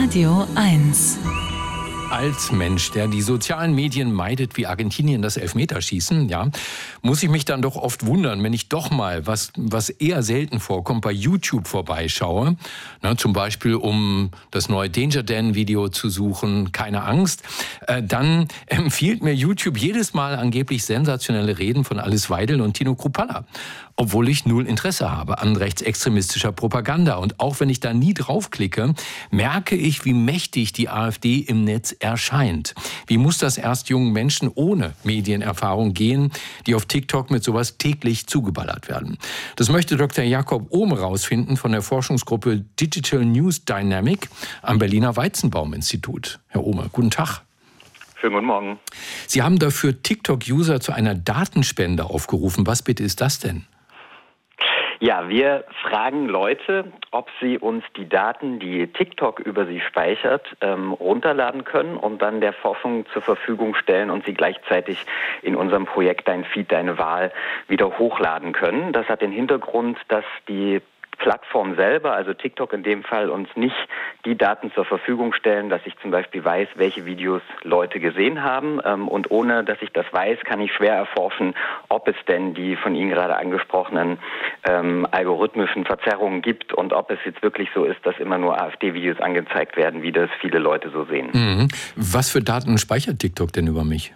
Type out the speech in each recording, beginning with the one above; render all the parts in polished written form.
Radio 1. Als Mensch, der die sozialen Medien meidet wie Argentinien das Elfmeterschießen, ja, muss ich mich dann doch oft wundern, wenn ich doch mal, was eher selten vorkommt, bei YouTube vorbeischaue. Na, zum Beispiel, um das neue Danger Dan-Video zu suchen, keine Angst. Dann empfiehlt mir YouTube jedes Mal angeblich sensationelle Reden von Alice Weidel und Tino Kruppalla. Obwohl ich null Interesse habe an rechtsextremistischer Propaganda. Und auch wenn ich da nie draufklicke, merke ich, wie mächtig die AfD im Netz erscheint. Wie muss das erst jungen Menschen ohne Medienerfahrung gehen, die auf TikTok mit sowas täglich zugeballert werden? Das möchte Dr. Jakob Ohm rausfinden von der Forschungsgruppe Digital News Dynamic am Berliner Weizenbaum-Institut. Herr Ohme, guten Tag. Schönen guten Morgen. Sie haben dafür TikTok-User zu einer Datenspende aufgerufen. Was bitte ist das denn? Ja, wir fragen Leute, ob sie uns die Daten, die TikTok über sie speichert, runterladen können und dann der Forschung zur Verfügung stellen und sie gleichzeitig in unserem Projekt Dein Feed, Deine Wahl wieder hochladen können. Das hat den Hintergrund, dass die Plattform selber, also TikTok in dem Fall, uns nicht die Daten zur Verfügung stellen, dass ich zum Beispiel weiß, welche Videos Leute gesehen haben. Und ohne, dass ich das weiß, kann ich schwer erforschen, ob es denn die von Ihnen gerade angesprochenen algorithmischen Verzerrungen gibt und ob es jetzt wirklich so ist, dass immer nur AfD-Videos angezeigt werden, wie das viele Leute so sehen. Mhm. Was für Daten speichert TikTok denn über mich?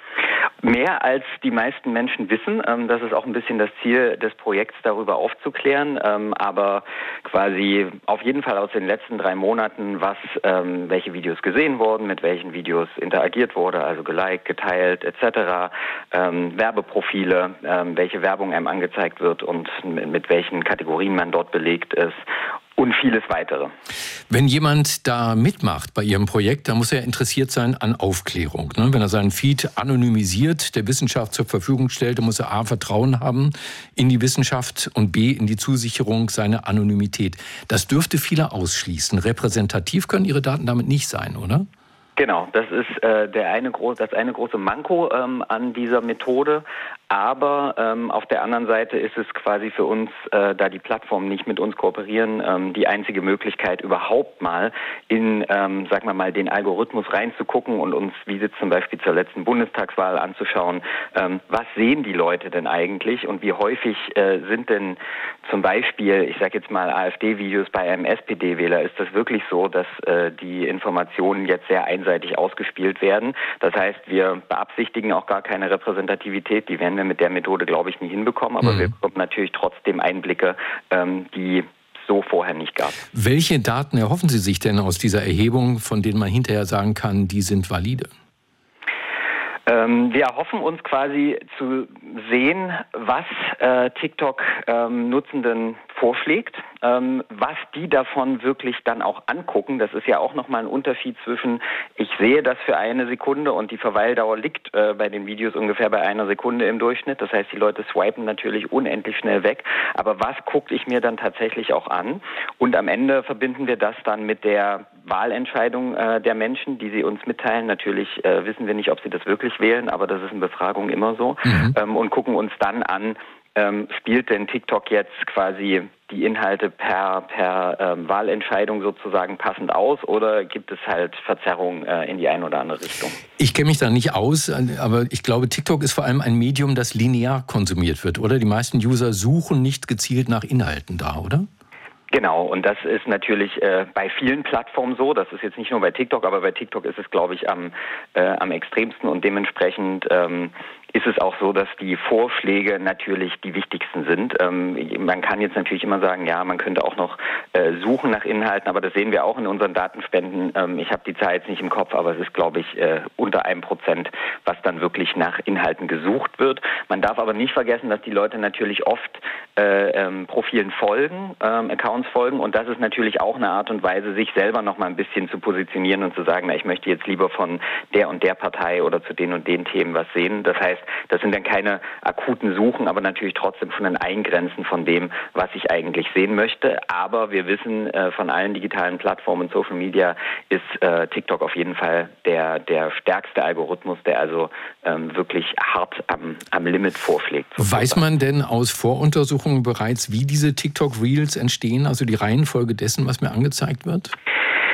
Mehr als die meisten Menschen wissen. Das ist auch ein bisschen das Ziel des Projekts, darüber aufzuklären. Aber quasi auf jeden Fall aus den letzten 3 Monaten, welche Videos gesehen wurden, mit welchen Videos interagiert wurde, also geliked, geteilt etc. Werbeprofile, welche Werbung einem angezeigt wird und mit welchen Kategorien man dort belegt ist. Und vieles weitere. Wenn jemand da mitmacht bei Ihrem Projekt, dann muss er interessiert sein an Aufklärung. Ne? Wenn er seinen Feed anonymisiert der Wissenschaft zur Verfügung stellt, dann muss er A, Vertrauen haben in die Wissenschaft und B, in die Zusicherung seiner Anonymität. Das dürfte viele ausschließen. Repräsentativ können Ihre Daten damit nicht sein, oder? Genau, das ist das eine große Manko an dieser Methode. Aber auf der anderen Seite ist es quasi für uns, da die Plattformen nicht mit uns kooperieren, die einzige Möglichkeit, überhaupt mal in, sagen wir mal, den Algorithmus reinzugucken und uns, wie jetzt zum Beispiel zur letzten Bundestagswahl anzuschauen, was sehen die Leute denn eigentlich und wie häufig sind denn zum Beispiel, ich sage jetzt mal AfD-Videos bei einem SPD-Wähler, ist das wirklich so, dass die Informationen jetzt sehr einseitig ausgespielt werden. Das heißt, wir beabsichtigen auch gar keine Repräsentativität, die werden wir mit der Methode, glaube ich, nie hinbekommen, aber wir bekommen natürlich trotzdem Einblicke, die so vorher nicht gab. Welche Daten erhoffen Sie sich denn aus dieser Erhebung, von denen man hinterher sagen kann, die sind valide? Wir erhoffen uns quasi zu sehen, was TikTok Nutzenden vorschlägt, was die davon wirklich dann auch angucken. Das ist ja auch nochmal ein Unterschied zwischen, ich sehe das für 1 Sekunde und die Verweildauer liegt bei den Videos ungefähr bei 1 Sekunde im Durchschnitt. Das heißt, die Leute swipen natürlich unendlich schnell weg. Aber was gucke ich mir dann tatsächlich auch an? Und am Ende verbinden wir das dann mit der Wahlentscheidung der Menschen, die sie uns mitteilen. Natürlich wissen wir nicht, ob sie das wirklich wählen, aber das ist in Befragungen immer so. Und gucken uns dann an, spielt denn TikTok jetzt quasi die Inhalte per Wahlentscheidung sozusagen passend aus oder gibt es halt Verzerrungen in die eine oder andere Richtung? Ich kenne mich da nicht aus, aber ich glaube, TikTok ist vor allem ein Medium, das linear konsumiert wird, oder? Die meisten User suchen nicht gezielt nach Inhalten da, oder? Genau, und das ist natürlich bei vielen Plattformen so. Das ist jetzt nicht nur bei TikTok, aber bei TikTok ist es, glaube ich, am extremsten und dementsprechend ist es auch so, dass die Vorschläge natürlich die wichtigsten sind. Man kann jetzt natürlich immer sagen, ja, man könnte auch noch suchen nach Inhalten, aber das sehen wir auch in unseren Datenspenden. Ich habe die Zahl jetzt nicht im Kopf, aber es ist, glaube ich, unter 1%, was dann wirklich nach Inhalten gesucht wird. Man darf aber nicht vergessen, dass die Leute natürlich oft Profilen folgen, Accounts folgen und das ist natürlich auch eine Art und Weise, sich selber noch mal ein bisschen zu positionieren und zu sagen, na, ich möchte jetzt lieber von der und der Partei oder zu den und den Themen was sehen. Das heißt, das sind dann keine akuten Suchen, aber natürlich trotzdem schon ein Eingrenzen von dem, was ich eigentlich sehen möchte. Aber wir wissen, von allen digitalen Plattformen und Social Media ist TikTok auf jeden Fall der stärkste Algorithmus, der also wirklich hart am Limit vorschlägt. Sozusagen. Weiß man denn aus Voruntersuchungen bereits, wie diese TikTok-Reels entstehen, also die Reihenfolge dessen, was mir angezeigt wird?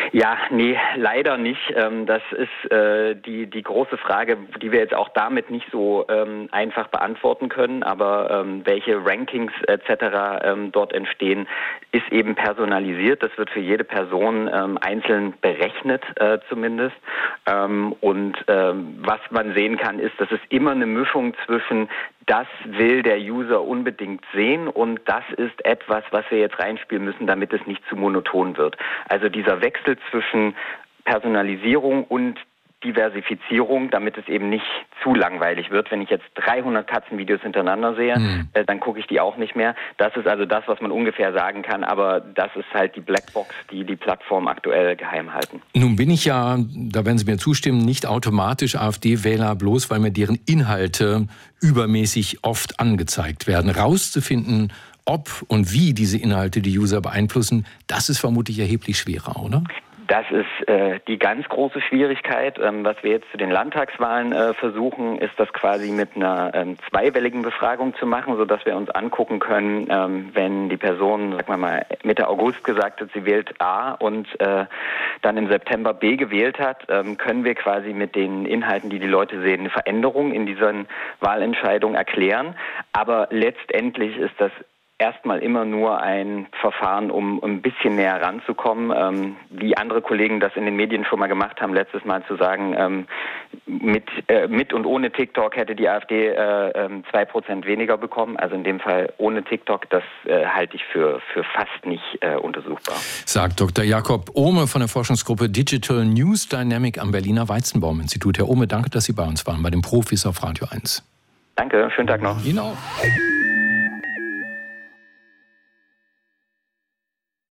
Ja, nee, leider nicht. Das ist die große Frage, die wir jetzt auch damit nicht so einfach beantworten können. Aber welche Rankings etc. Dort entstehen, ist eben personalisiert. Das wird für jede Person einzeln berechnet zumindest. Und was man sehen kann, ist, dass es immer eine Mischung zwischen das will der User unbedingt sehen und das ist etwas, was wir jetzt reinspielen müssen, damit es nicht zu monoton wird. Also dieser Wechsel zwischen Personalisierung und Diversifizierung, damit es eben nicht zu langweilig wird. Wenn ich jetzt 300 Katzenvideos hintereinander sehe, dann gucke ich die auch nicht mehr. Das ist also das, was man ungefähr sagen kann, aber das ist halt die Blackbox, die die Plattform aktuell geheim halten. Nun bin ich ja, da werden Sie mir zustimmen, nicht automatisch AfD-Wähler, bloß weil mir deren Inhalte übermäßig oft angezeigt werden. Rauszufinden, ob und wie diese Inhalte die User beeinflussen, das ist vermutlich erheblich schwerer, oder? Das ist die ganz große Schwierigkeit. Was wir jetzt zu den Landtagswahlen versuchen, ist das quasi mit einer zweiwelligen Befragung zu machen, sodass wir uns angucken können, wenn die Person, sagen wir mal, Mitte August gesagt hat, sie wählt A und dann im September B gewählt hat, können wir quasi mit den Inhalten, die die Leute sehen, eine Veränderung in diesen Wahlentscheidungen erklären. Aber letztendlich ist das erstmal immer nur ein Verfahren, um ein bisschen näher ranzukommen, wie andere Kollegen das in den Medien schon mal gemacht haben, letztes Mal zu sagen, mit und ohne TikTok hätte die AfD 2% weniger bekommen. Also in dem Fall ohne TikTok, das halte ich für fast nicht untersuchbar. Sagt Dr. Jakob Ohme von der Forschungsgruppe Digital News Dynamic am Berliner Weizenbaum-Institut. Herr Ohme, danke, dass Sie bei uns waren, bei den Profis auf Radio 1. Danke, schönen Tag noch. Ihnen auch.